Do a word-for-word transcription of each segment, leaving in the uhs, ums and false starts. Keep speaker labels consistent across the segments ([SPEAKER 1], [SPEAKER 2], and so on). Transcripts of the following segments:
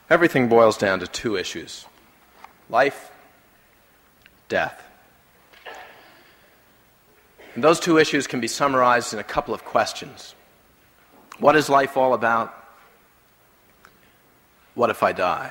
[SPEAKER 1] Everything boils down to two issues: life, death. And those two issues can be summarized in a couple of questions. What is life all about? What if I die?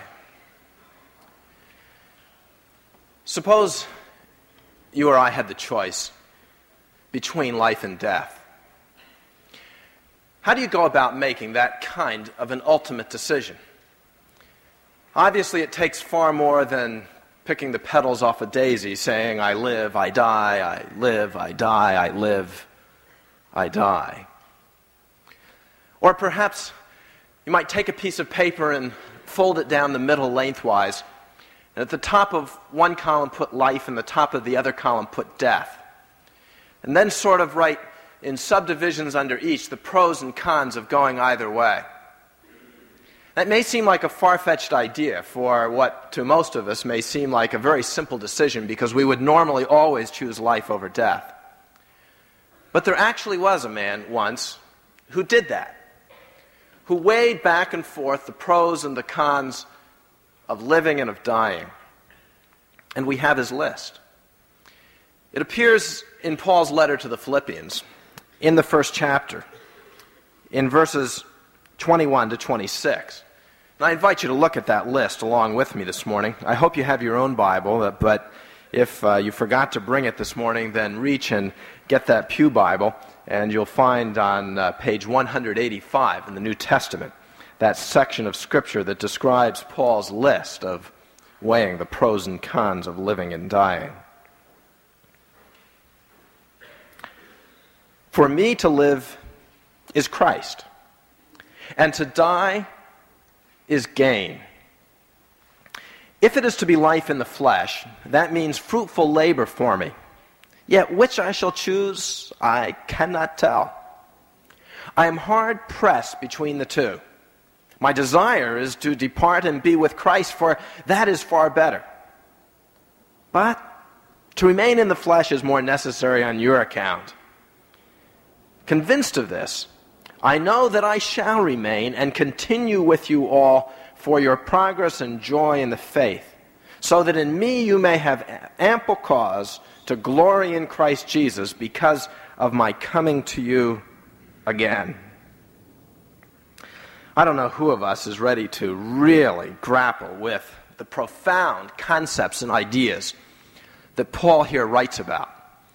[SPEAKER 1] Suppose you or I had the choice between life and death. How do you go about making that kind of an ultimate decision? Obviously, it takes far more than picking the petals off a daisy, saying, I live, I die, I live, I die, I live, I die. Or perhaps you might take a piece of paper and fold it down the middle lengthwise, and at the top of one column put life, and the top of the other column put death. And then sort of write in subdivisions under each the pros and cons of going either way. That may seem like a far-fetched idea for what to most of us may seem like a very simple decision, because we would normally always choose life over death. But there actually was a man once who did that, who weighed back and forth the pros and the cons of living and of dying. And we have his list. It appears in Paul's letter to the Philippians, in the first chapter, in verses twenty-one to twenty-six. And I invite you to look at that list along with me this morning. I hope you have your own Bible, but if uh, you forgot to bring it this morning, then reach and get that pew Bible, and you'll find on uh, page one eighty-five in the New Testament that section of Scripture that describes Paul's list of weighing the pros and cons of living and dying. For me to live is Christ, and to die is gain. If it is to be life in the flesh, that means fruitful labor for me. Yet which I shall choose, I cannot tell. I am hard pressed between the two. My desire is to depart and be with Christ, for that is far better. But to remain in the flesh is more necessary on your account. Convinced of this, I know that I shall remain and continue with you all for your progress and joy in the faith, so that in me you may have ample cause to glory in Christ Jesus because of my coming to you again. I don't know who of us is ready to really grapple with the profound concepts and ideas that Paul here writes about.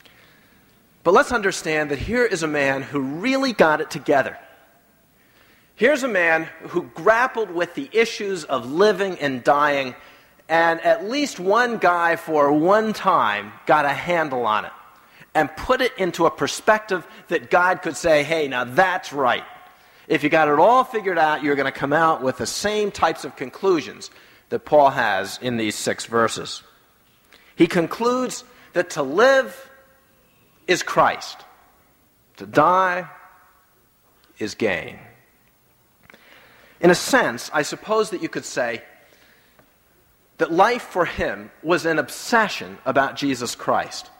[SPEAKER 1] But let's understand that here is a man who really got it together. Here's a man who grappled with the issues of living and dying, and at least one guy for one time got a handle on it and put it into a perspective that God could say, hey, now that's right. If you got it all figured out, you're going to come out with the same types of conclusions that Paul has in these six verses. He concludes that to live is Christ. To die is gain. In a sense, I suppose that you could say that life for him was an obsession about Jesus Christ.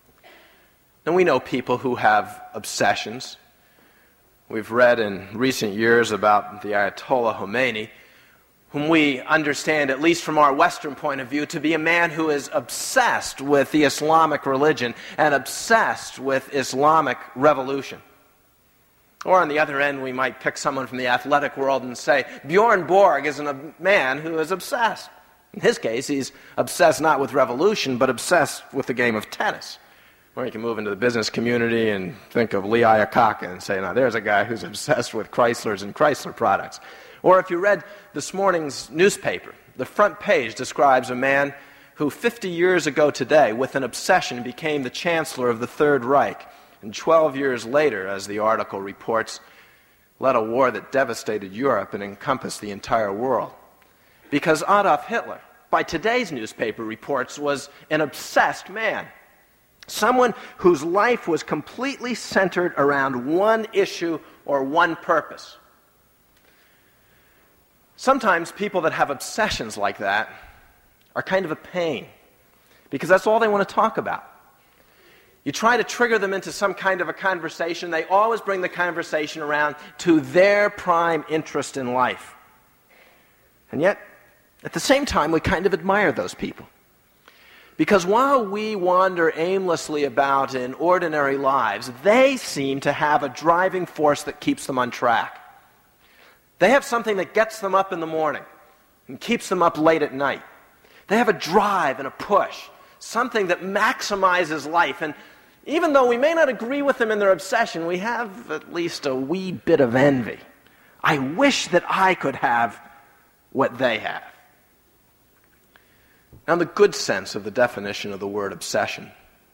[SPEAKER 1] And we know people who have obsessions. We've read in recent years about the Ayatollah Khomeini, whom we understand, at least from our Western point of view, to be a man who is obsessed with the Islamic religion and obsessed with Islamic revolution. Or on the other end, we might pick someone from the athletic world and say, Bjorn Borg is a man who is obsessed. In his case, he's obsessed not with revolution, but obsessed with the game of tennis. Or you can move into the business community and think of Lee Iacocca and say, now there's a guy who's obsessed with Chryslers and Chrysler products. Or if you read this morning's newspaper, the front page describes a man who fifty years ago today, with an obsession, became the Chancellor of the Third Reich. And twelve years later, as the article reports, led a war that devastated Europe and encompassed the entire world. Because Adolf Hitler, by today's newspaper reports, was an obsessed man. Someone whose life was completely centered around one issue or one purpose. Sometimes people that have obsessions like that are kind of a pain, because that's all they want to talk about. You try to trigger them into some kind of a conversation, they always bring the conversation around to their prime interest in life. And yet, At the same time, we kind of admire those people. Because while we wander aimlessly about in ordinary lives, they seem to have a driving force that keeps them on track. They have something that gets them up in the morning and keeps them up late at night. They have a drive and a push, something that maximizes life. And even though we may not agree with them in their obsession, we have at least a wee bit of envy. I wish that I could have what they have. Now, in the good sense of the definition of the word obsession,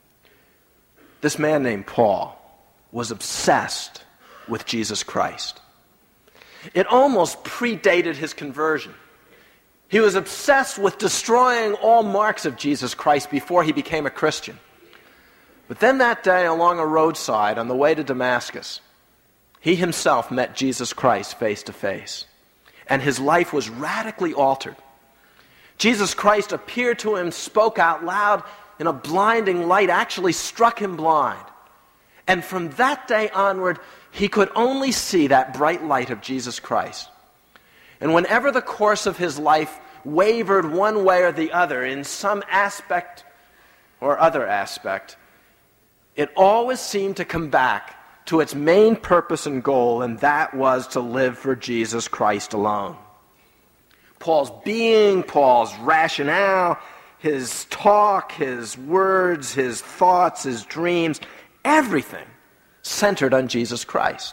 [SPEAKER 1] this man named Paul was obsessed with Jesus Christ. It almost predated his conversion. He was obsessed with destroying all marks of Jesus Christ before he became a Christian. But then that day, along a roadside on the way to Damascus, he himself met Jesus Christ face to face, and his life was radically altered. Jesus Christ appeared to him, spoke out loud in a blinding light, actually struck him blind. And from that day onward, he could only see that bright light of Jesus Christ. And whenever the course of his life wavered one way or the other in some aspect or other aspect, it always seemed to come back to its main purpose and goal, and that was to live for Jesus Christ alone. Paul's being, Paul's rationale, his talk, his words, his thoughts, his dreams, everything centered on Jesus Christ.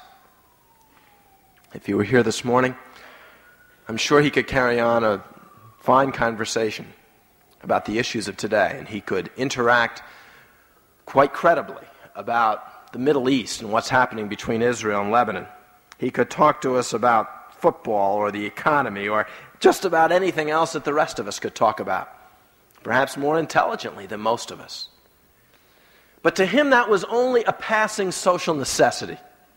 [SPEAKER 1] If you were here this morning, I'm sure he could carry on a fine conversation about the issues of today, and he could interact quite credibly about the Middle East and what's happening between Israel and Lebanon. He could talk to us about football or the economy or just about anything else that the rest of us could talk about, perhaps more intelligently than most of us. But to him, that was only a passing social necessity.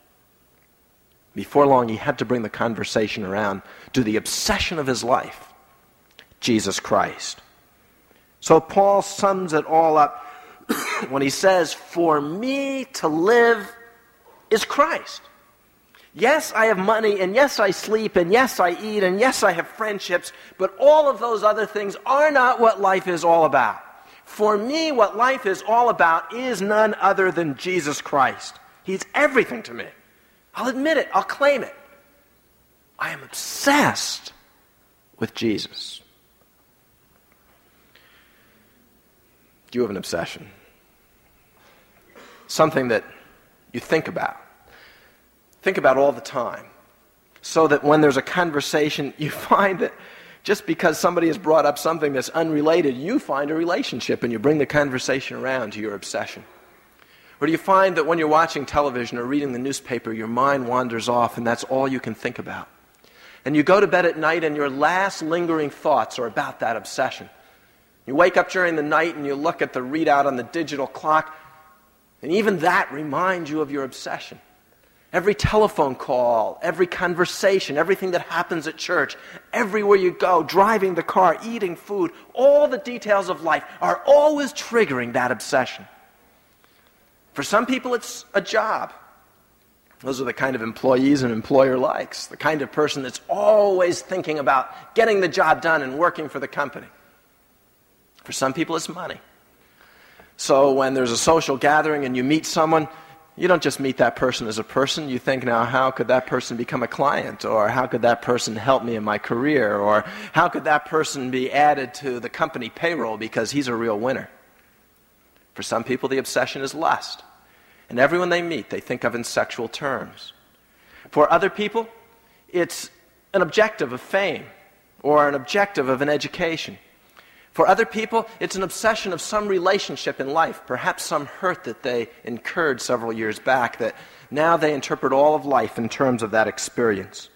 [SPEAKER 1] Before long, he had to bring the conversation around to the obsession of his life, Jesus Christ. So Paul sums it all up when he says, "For me to live is Christ. Yes, I have money, and yes, I sleep, and yes, I eat, and yes, I have friendships, but all of those other things are not what life is all about. For me, what life is all about is none other than Jesus Christ. He's everything to me. I'll admit it. I'll claim it. I am obsessed with Jesus." Do you have an obsession? Something that you think about. Think about all the time. So that when there's a conversation, you find that just because somebody has brought up something that's unrelated, you find a relationship and you bring the conversation around to your obsession. Or do you find that when you're watching television or reading the newspaper, your mind wanders off and that's all you can think about? And you go to bed at night and your last lingering thoughts are about that obsession. You wake up during the night and you look at the readout on the digital clock, and even that reminds you of your obsession. Every telephone call, every conversation, everything that happens at church, everywhere you go, driving the car, eating food, all the details of life are always triggering that obsession. For some people, it's a job. Those are the kind of employees an employer likes, the kind of person that's always thinking about getting the job done and working for the company. For some people, it's money. So when there's a social gathering and you meet someone, you don't just meet that person as a person. You think, now, how could that person become a client? Or how could that person help me in my career? Or how could that person be added to the company payroll because he's a real winner? For some people, the obsession is lust. And everyone they meet, they think of in sexual terms. For other people, it's an objective of fame or an objective of an education. For other people, it's an obsession of some relationship in life, perhaps some hurt that they incurred several years back, that now they interpret all of life in terms of that experience.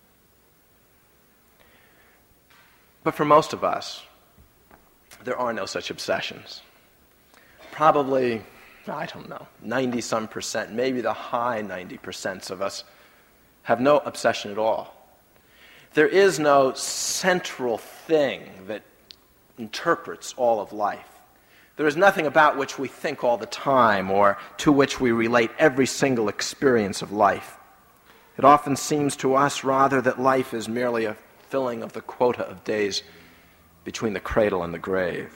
[SPEAKER 1] But for most of us, there are no such obsessions. Probably, I don't know, ninety-some percent, maybe the high ninety percent of us have no obsession at all. There is no central thing that interprets all of life. There is nothing about which we think all the time or to which we relate every single experience of life. It often seems to us, rather, that life is merely a filling of the quota of days between the cradle and the grave.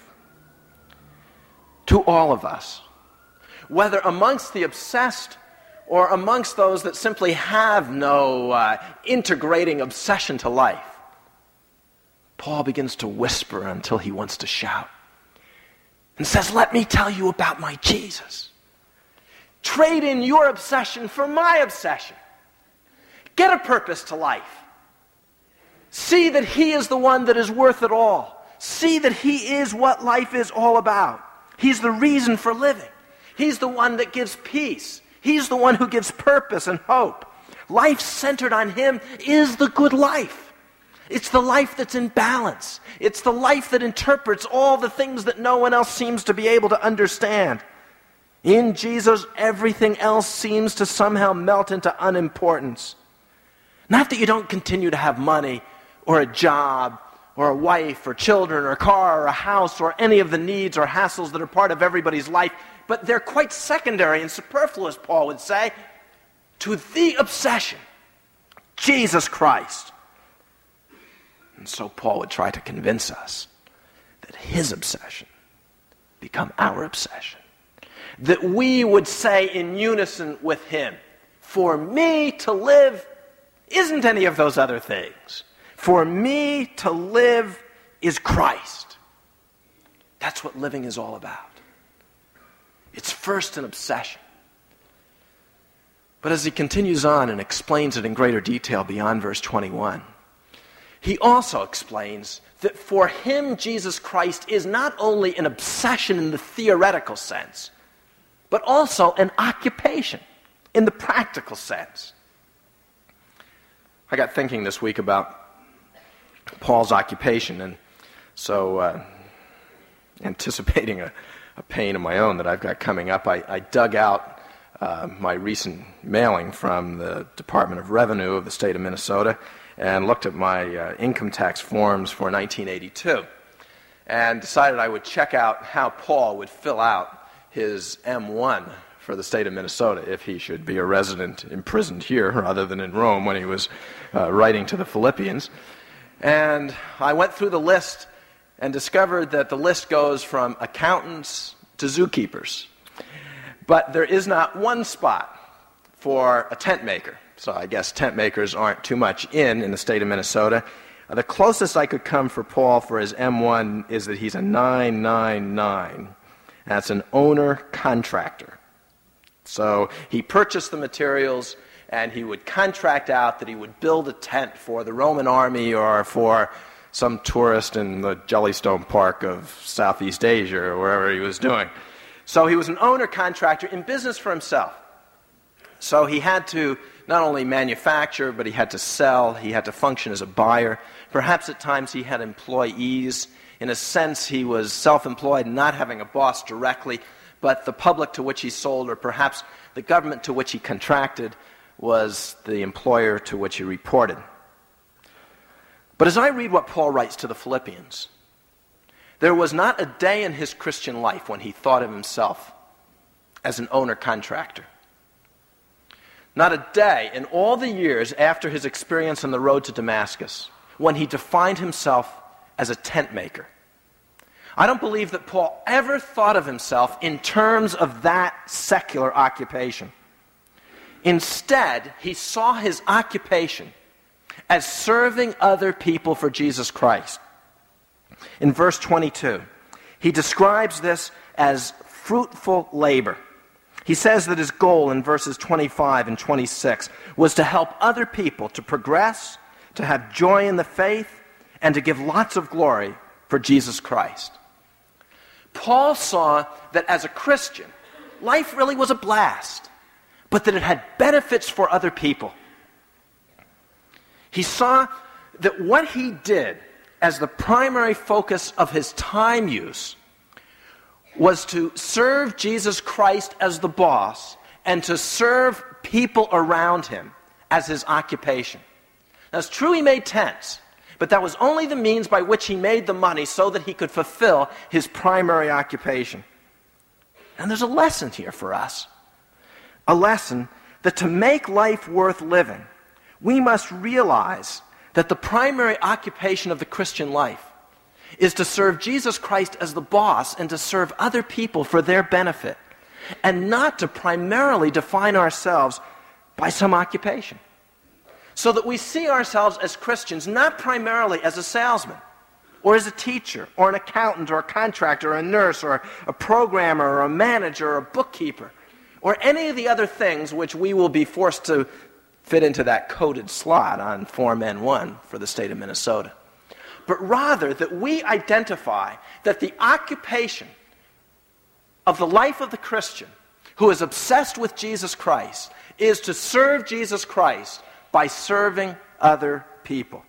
[SPEAKER 1] To all of us, whether amongst the obsessed or amongst those that simply have no uh, integrating obsession to life, Paul begins to whisper until he wants to shout and says, let me tell you about my Jesus. Trade in your obsession for my obsession. Get a purpose to life. See that he is the one that is worth it all. See that he is what life is all about. He's the reason for living. He's the one that gives peace. He's the one who gives purpose and hope. Life centered on him is the good life. It's the life that's in balance. It's the life that interprets all the things that no one else seems to be able to understand. In Jesus, everything else seems to somehow melt into unimportance. Not that you don't continue to have money or a job or a wife or children or a car or a house or any of the needs or hassles that are part of everybody's life, but they're quite secondary and superfluous, Paul would say, to the obsession, Jesus Christ. And so Paul would try to convince us that his obsession become our obsession. That we would say in unison with him, for me to live isn't any of those other things. For me to live is Christ. That's what living is all about. It's first an obsession. But as he continues on and explains it in greater detail beyond verse twenty-one, he also explains that for him, Jesus Christ is not only an obsession in the theoretical sense, but also an occupation in the practical sense. I got thinking this week about Paul's occupation, and so uh, anticipating a, a pain of my own that I've got coming up, I, I dug out uh, my recent mailing from the Department of Revenue of the state of Minnesota and looked at my uh, income tax forms for nineteen eighty-two and decided I would check out how Paul would fill out his M one for the state of Minnesota if he should be a resident imprisoned here rather than in Rome when he was uh, writing to the Philippians. And I went through the list and discovered that the list goes from accountants to zookeepers. But there is not one spot for a tent maker. So I guess tent makers aren't too much in in the state of Minnesota. Uh, the closest I could come for Paul for his M one is that he's a nine nine nine. That's an owner-contractor. So he purchased the materials, and he would contract out that he would build a tent for the Roman army or for some tourist in the Jellystone Park of Southeast Asia or wherever he was doing. So he was an owner-contractor in business for himself. So he had to not only manufacture, but he had to sell, he had to function as a buyer. Perhaps at times he had employees. In a sense, he was self-employed, not having a boss directly, but the public to which he sold, or perhaps the government to which he contracted, was the employer to which he reported. But as I read what Paul writes to the Philippians, there was not a day in his Christian life when he thought of himself as an owner-contractor. Not a day in all the years after his experience on the road to Damascus when he defined himself as a tent maker. I don't believe that Paul ever thought of himself in terms of that secular occupation. Instead, he saw his occupation as serving other people for Jesus Christ. In verse twenty-two, he describes this as fruitful labor. He says that his goal in verses twenty-five and twenty-six was to help other people to progress, to have joy in the faith, and to give lots of glory for Jesus Christ. Paul saw that as a Christian, life really was a blast, but that it had benefits for other people. He saw that what he did as the primary focus of his time use was to serve Jesus Christ as the boss and to serve people around him as his occupation. Now, it's true he made tents, but that was only the means by which he made the money so that he could fulfill his primary occupation. And there's a lesson here for us. A lesson that to make life worth living, we must realize that the primary occupation of the Christian life is to serve Jesus Christ as the boss and to serve other people for their benefit, and not to primarily define ourselves by some occupation. So that we see ourselves as Christians not primarily as a salesman, or as a teacher, or an accountant, or a contractor, or a nurse, or a programmer, or a manager, or a bookkeeper, or any of the other things which we will be forced to fit into that coded slot on Form N one for the state of Minnesota. But rather that we identify that the occupation of the life of the Christian who is obsessed with Jesus Christ is to serve Jesus Christ by serving other people.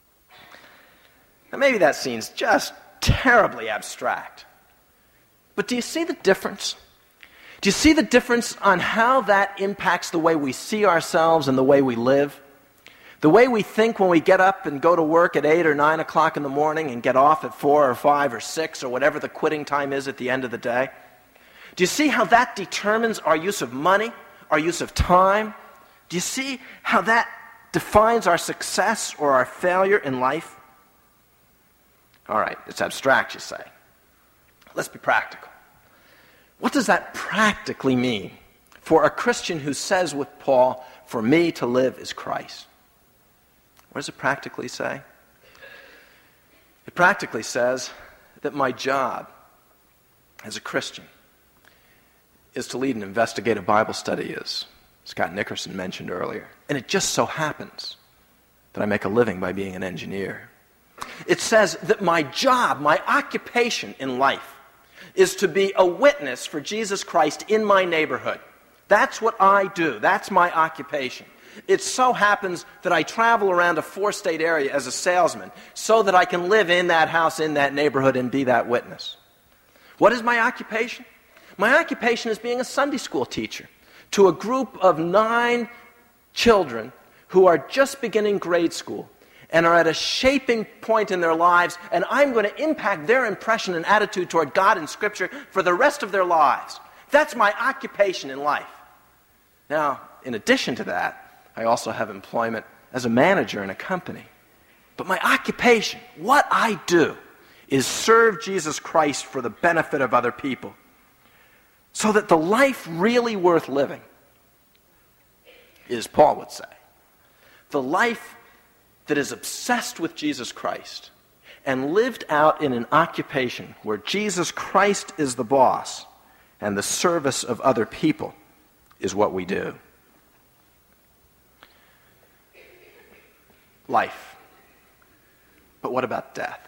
[SPEAKER 1] Now maybe that seems just terribly abstract. But do you see the difference? Do you see the difference on how that impacts the way we see ourselves and the way we live? The way we think when we get up and go to work at eight or nine o'clock in the morning and get off at four or five or six or whatever the quitting time is at the end of the day? Do you see how that determines our use of money, our use of time? Do you see how that defines our success or our failure in life? All right, it's abstract, you say. Let's be practical. What does that practically mean for a Christian who says with Paul, "For me to live is Christ"? What does it practically say? It practically says that my job as a Christian is to lead an investigative Bible study, as Scott Nickerson mentioned earlier. And it just so happens that I make a living by being an engineer. It says that my job, my occupation in life, is to be a witness for Jesus Christ in my neighborhood. That's what I do. That's my occupation. It so happens that I travel around a four-state area as a salesman so that I can live in that house, in that neighborhood, and be that witness. What is my occupation? My occupation is being a Sunday school teacher to a group of nine children who are just beginning grade school and are at a shaping point in their lives, and I'm going to impact their impression and attitude toward God and Scripture for the rest of their lives. That's my occupation in life. Now, in addition to that, I also have employment as a manager in a company. But my occupation, what I do, is serve Jesus Christ for the benefit of other people, so that the life really worth living is, Paul would say, the life that is obsessed with Jesus Christ and lived out in an occupation where Jesus Christ is the boss and the service of other people is what we do. Life. But what about death?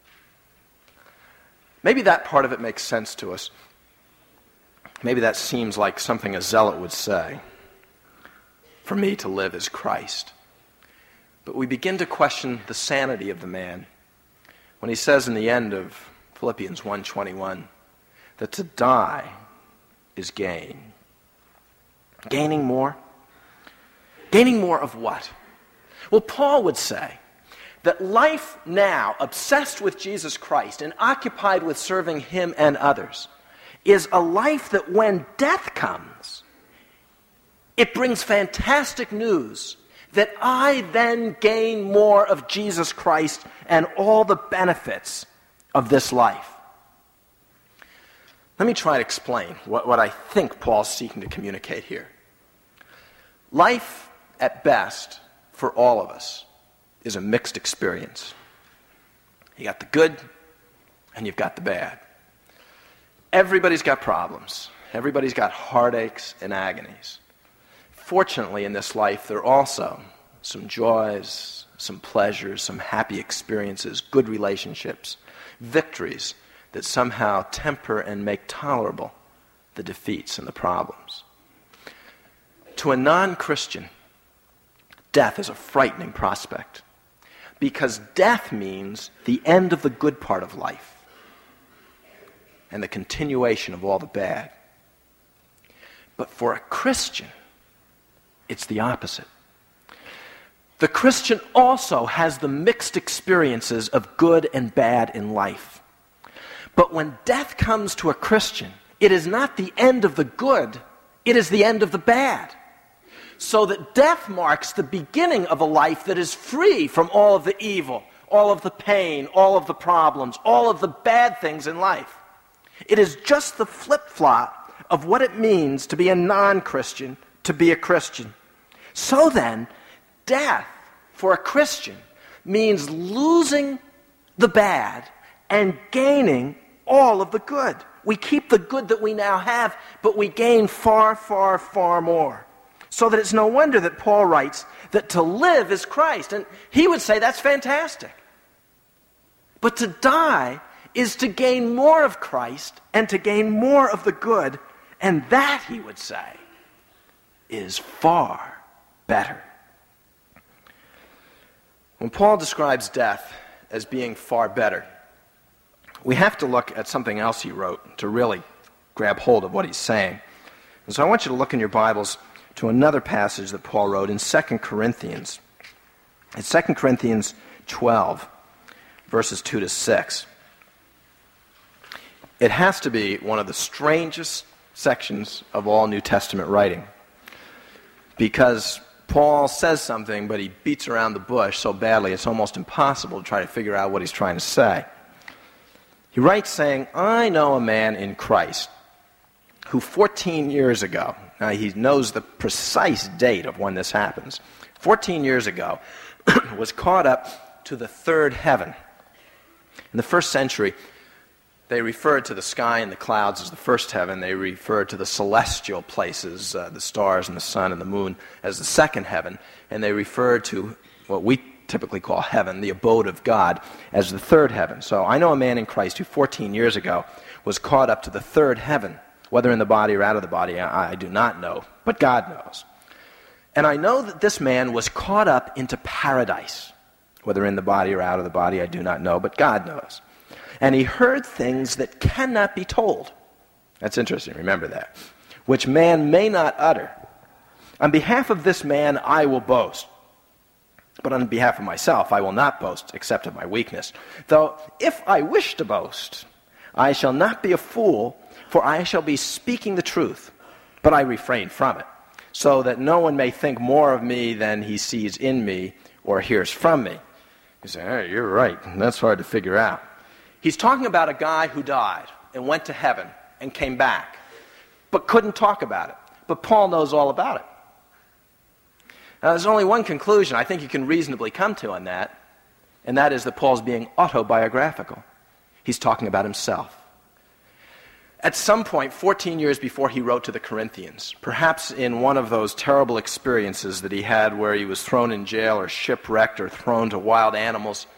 [SPEAKER 1] Maybe that part of it makes sense to us. Maybe that seems like something a zealot would say. For me to live is Christ. But we begin to question the sanity of the man when he says in the end of Philippians one twenty-one that to die is gain. Gaining more? Gaining more of what? Well, Paul would say that life now, obsessed with Jesus Christ and occupied with serving him and others, is a life that when death comes, it brings fantastic news that I then gain more of Jesus Christ and all the benefits of this life. Let me try to explain what, what I think Paul's seeking to communicate here. Life, at best, for all of us, is a mixed experience. You got the good and you've got the bad. Everybody's got problems. Everybody's got heartaches and agonies. Fortunately, in this life, there are also some joys, some pleasures, some happy experiences, good relationships, victories that somehow temper and make tolerable the defeats and the problems. To a non-Christian, death is a frightening prospect, because death means the end of the good part of life and the continuation of all the bad. But for a Christian, it's the opposite. The Christian also has the mixed experiences of good and bad in life. But when death comes to a Christian, it is not the end of the good, it is the end of the bad. So that death marks the beginning of a life that is free from all of the evil, all of the pain, all of the problems, all of the bad things in life. It is just the flip-flop of what it means to be a non-Christian, to be a Christian. So then, death for a Christian means losing the bad and gaining all of the good. We keep the good that we now have, but we gain far, far, far more. So that it's no wonder that Paul writes that to live is Christ. And he would say that's fantastic. But to die is to gain more of Christ and to gain more of the good. And that, he would say, is far better. When Paul describes death as being far better, we have to look at something else he wrote to really grab hold of what he's saying. And so I want you to look in your Bibles to another passage that Paul wrote in Second Corinthians. It's Second Corinthians twelve, verses two to six. It has to be one of the strangest sections of all New Testament writing, because Paul says something, but he beats around the bush so badly it's almost impossible to try to figure out what he's trying to say. He writes saying, I know a man in Christ who fourteen years ago, now he knows the precise date of when this happens, fourteen years ago, was caught up to the third heaven. In the first century, they referred to the sky and the clouds as the first heaven. They referred to the celestial places, uh, the stars and the sun and the moon, as the second heaven. And they referred to what we typically call heaven, the abode of God, as the third heaven. So I know a man in Christ who fourteen years ago was caught up to the third heaven. Whether in the body or out of the body, I, I do not know, but God knows. And I know that this man was caught up into paradise. Whether in the body or out of the body, I do not know, but God knows. And he heard things that cannot be told. That's interesting, remember that. Which man may not utter. On behalf of this man, I will boast. But on behalf of myself, I will not boast, except of my weakness. Though, if I wish to boast, I shall not be a fool, for I shall be speaking the truth. But I refrain from it, so that no one may think more of me than he sees in me or hears from me. You say, hey, you're right. That's hard to figure out. He's talking about a guy who died and went to heaven and came back, but couldn't talk about it. But Paul knows all about it. Now, there's only one conclusion I think you can reasonably come to on that, and that is that Paul's being autobiographical. He's talking about himself. At some point, fourteen years before he wrote to the Corinthians, perhaps in one of those terrible experiences that he had where he was thrown in jail or shipwrecked or thrown to wild animals,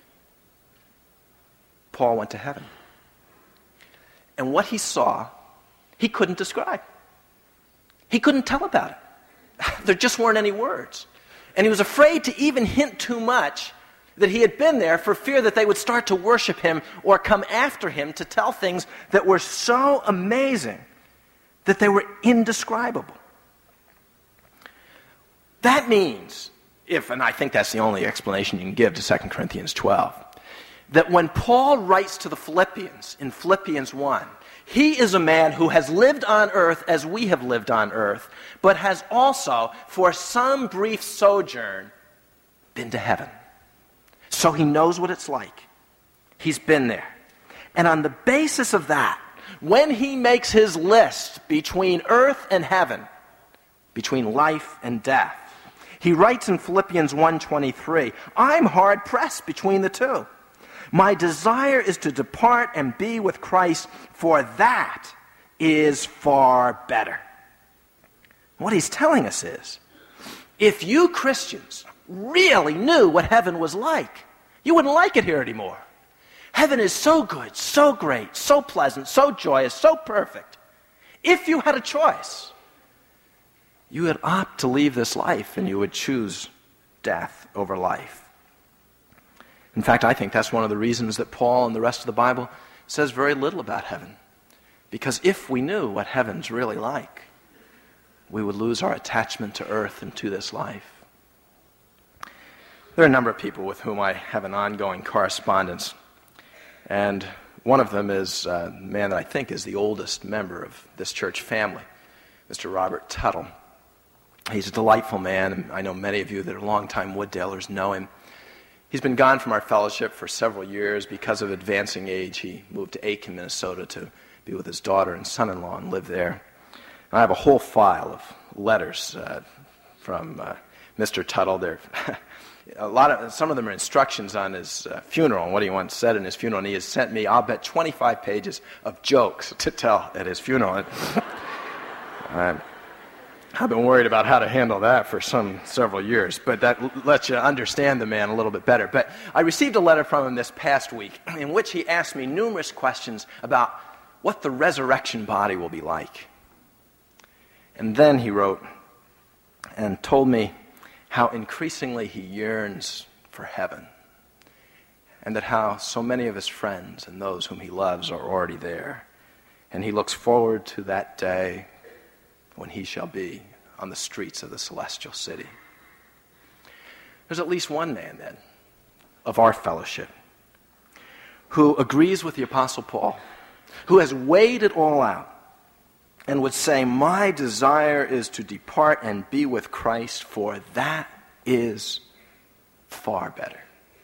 [SPEAKER 1] Paul went to heaven. And what he saw, he couldn't describe. He couldn't tell about it. There just weren't any words. And he was afraid to even hint too much that he had been there for fear that they would start to worship him or come after him to tell things that were so amazing that they were indescribable. That means, if, and I think that's the only explanation you can give to Second Corinthians twelve, that when Paul writes to the Philippians in Philippians one, he is a man who has lived on earth as we have lived on earth, but has also, for some brief sojourn, been to heaven. So he knows what it's like. He's been there. And on the basis of that, when he makes his list between earth and heaven, between life and death, he writes in Philippians one twenty-three, I'm hard pressed between the two. My desire is to depart and be with Christ, for that is far better. What he's telling us is, if you Christians really knew what heaven was like, you wouldn't like it here anymore. Heaven is so good, so great, so pleasant, so joyous, so perfect. If you had a choice, you would opt to leave this life and you would choose death over life. In fact, I think that's one of the reasons that Paul and the rest of the Bible says very little about heaven. Because if we knew what heaven's really like, we would lose our attachment to earth and to this life. There are a number of people with whom I have an ongoing correspondence. And one of them is a man that I think is the oldest member of this church family, Mister Robert Tuttle. He's a delightful man, and I know many of you that are longtime Wooddalers know him. He's been gone from our fellowship for several years because of advancing age. He moved to Aiken, Minnesota to be with his daughter and son-in-law and live there. And I have a whole file of letters uh, from uh, Mister Tuttle. They're a lot of some of them are instructions on his uh, funeral and what he once said in his funeral. And he has sent me, I'll bet, twenty-five pages of jokes to tell at his funeral. um, I've been worried about how to handle that for some several years, but that l- lets you understand the man a little bit better. But I received a letter from him this past week in which he asked me numerous questions about what the resurrection body will be like. And then he wrote and told me how increasingly he yearns for heaven, and that how so many of his friends and those whom he loves are already there. And he looks forward to that day when he shall be on the streets of the celestial city. There's at least one man, then, of our fellowship who agrees with the Apostle Paul, who has weighed it all out, and would say, my desire is to depart and be with Christ, for that is far better.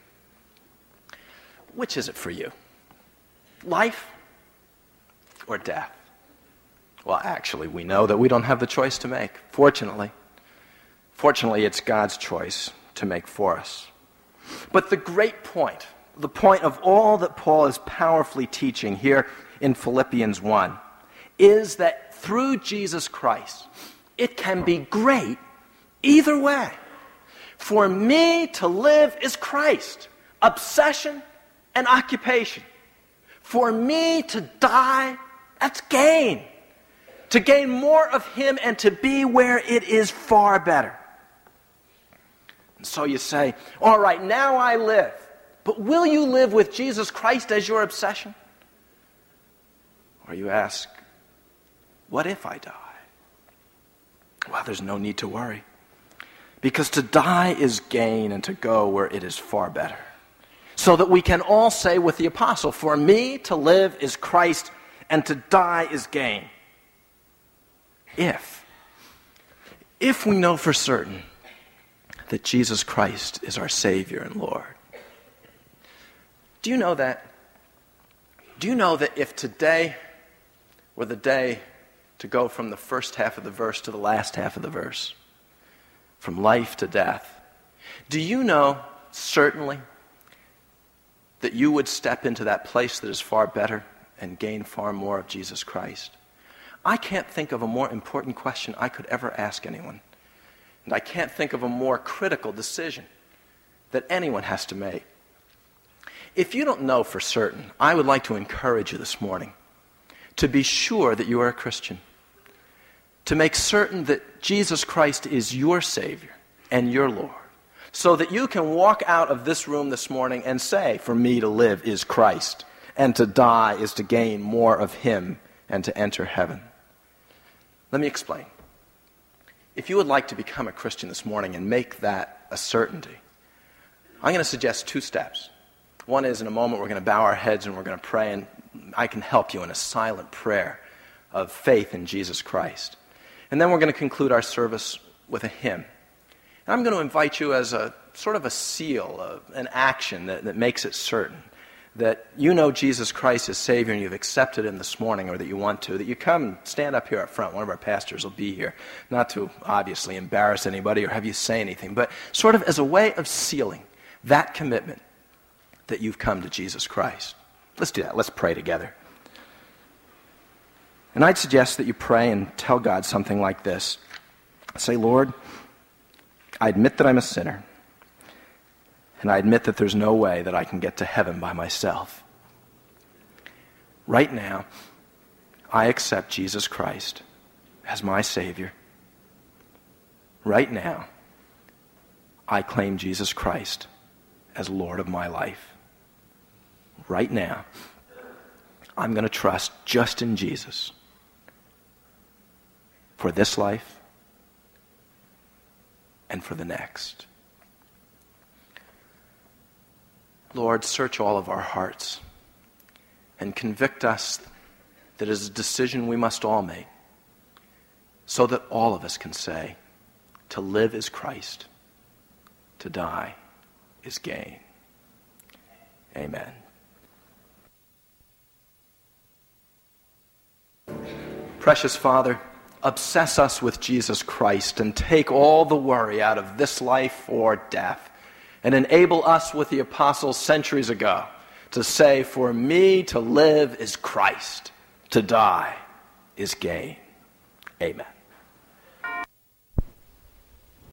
[SPEAKER 1] Which is it for you? Life or death? Well, actually, we know that we don't have the choice to make, fortunately. Fortunately, it's God's choice to make for us. But the great point, the point of all that Paul is powerfully teaching here in Philippians one, is that through Jesus Christ, it can be great either way. For me to live is Christ, obsession and occupation. For me to die, that's gain. To gain more of him and to be where it is far better. And so you say, all right, now I live. But will you live with Jesus Christ as your obsession? Or you ask, what if I die? Well, there's no need to worry. Because to die is gain and to go where it is far better. So that we can all say with the apostle, for me to live is Christ and to die is gain. If, if we know for certain that Jesus Christ is our Savior and Lord. Do you know that? Do you know that if today were the day to go from the first half of the verse to the last half of the verse, from life to death, do you know certainly that you would step into that place that is far better and gain far more of Jesus Christ? I can't think of a more important question I could ever ask anyone. And I can't think of a more critical decision that anyone has to make. If you don't know for certain, I would like to encourage you this morning to be sure that you are a Christian. To make certain that Jesus Christ is your Savior and your Lord. So that you can walk out of this room this morning and say, for me to live is Christ, and to die is to gain more of him and to enter heaven. Let me explain. If you would like to become a Christian this morning and make that a certainty, I'm going to suggest two steps. One is in a moment we're going to bow our heads and we're going to pray, and I can help you in a silent prayer of faith in Jesus Christ. And then we're going to conclude our service with a hymn. And I'm going to invite you as a sort of a seal, of an action that, that makes it certain that you know Jesus Christ as Savior and you've accepted him this morning, or that you want to, that you come and stand up here up front. One of our pastors will be here, not to obviously embarrass anybody or have you say anything, but sort of as a way of sealing that commitment that you've come to Jesus Christ. Let's do that. Let's pray together. And I'd suggest that you pray and tell God something like this. Say, Lord, I admit that I'm a sinner. And I admit that there's no way that I can get to heaven by myself. Right now, I accept Jesus Christ as my Savior. Right now, I claim Jesus Christ as Lord of my life. Right now, I'm going to trust just in Jesus for this life and for the next. Lord, search all of our hearts and convict us that it is a decision we must all make, so that all of us can say, to live is Christ, to die is gain. Amen. Precious Father, obsess us with Jesus Christ and take all the worry out of this life or death, and enable us with the apostles centuries ago to say, for me to live is Christ, to die is gain. Amen.